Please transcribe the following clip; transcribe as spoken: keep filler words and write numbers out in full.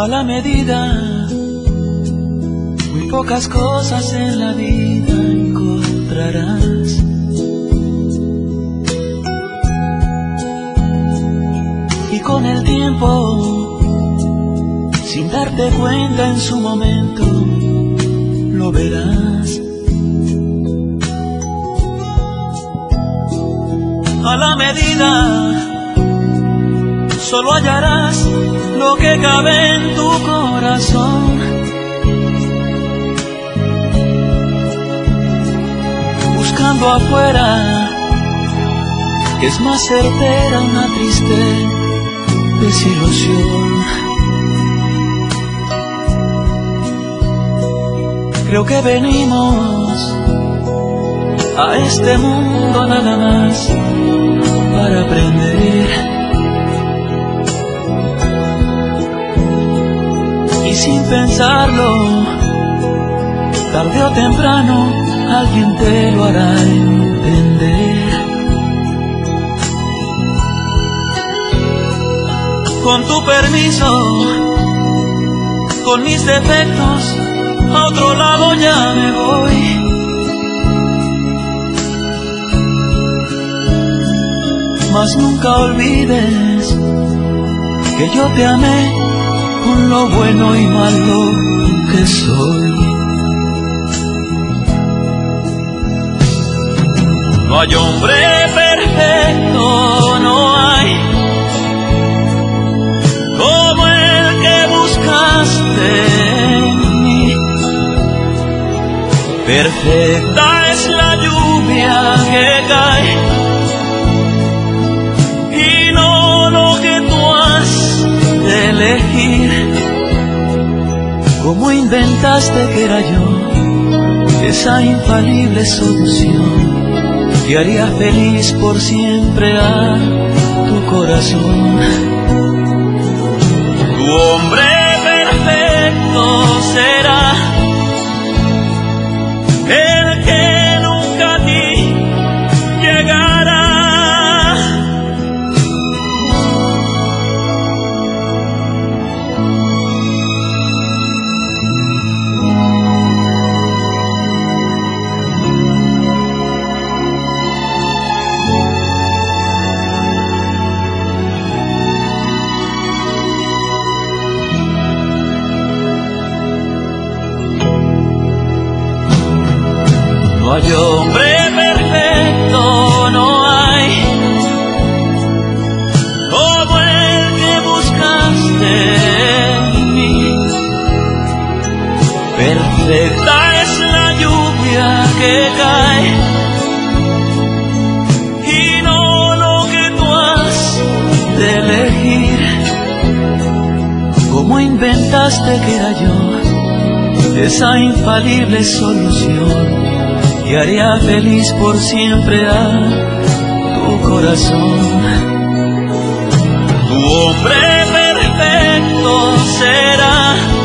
a la medida. Muy pocas cosas en la vida encontrarás. Y con el tiempo, sin darte cuenta en su momento, lo verás. A la medida, solo hallarás lo que cabe en tu corazón. Buscando afuera, es más certera una triste desilusión. Creo que venimos a este mundo nada más para aprender. Y sin pensarlo, tarde o temprano, alguien te lo hará entender. Con tu permiso, con mis defectos, a otro lado ya me voy. Mas nunca olvides que yo te amé con lo bueno y malo que soy. No hay hombre perfecto, no hay, como el que buscaste en mí. Perfecta es la lluvia que cae, y no lo que tú has de elegir. ¿Cómo inventaste que era yo esa infalible solución que haría feliz por siempre a tu corazón? Tu hombre perfecto será el que nunca a ti llegará. No hay hombre perfecto, no hay, como el que buscaste en mí. Perfecta es la lluvia que cae, y no lo que tú has de elegir. ¿Cómo inventaste que era yo esa infalible solución que haría feliz por siempre a tu corazón? Tu hombre perfecto será